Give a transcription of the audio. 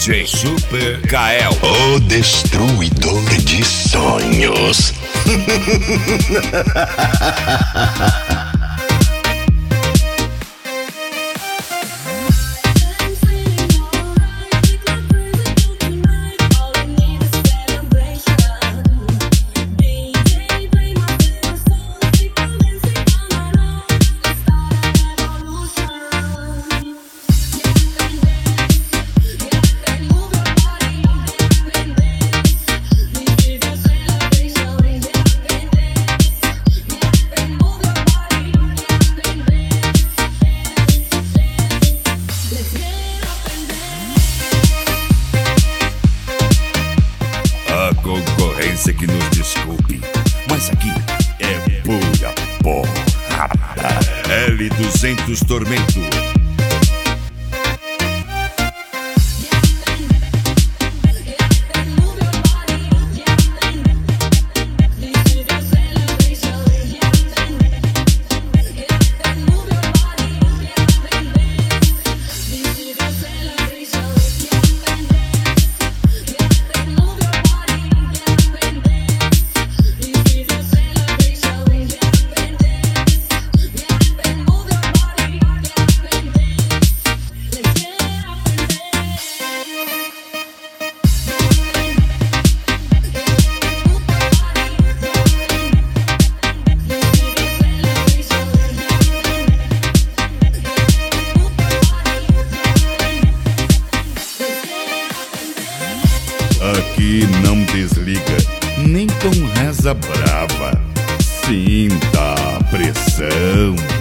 DJ Super Kael, o destruidor de sonhos. A concorrência que nos desculpe, mas aqui é pura porrada. L200 Tormento. Aqui não desliga, nem com reza brava. Sinta a pressão.